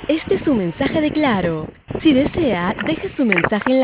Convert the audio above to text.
Este es su mensaje de Claro. Si desea, deje su mensaje en la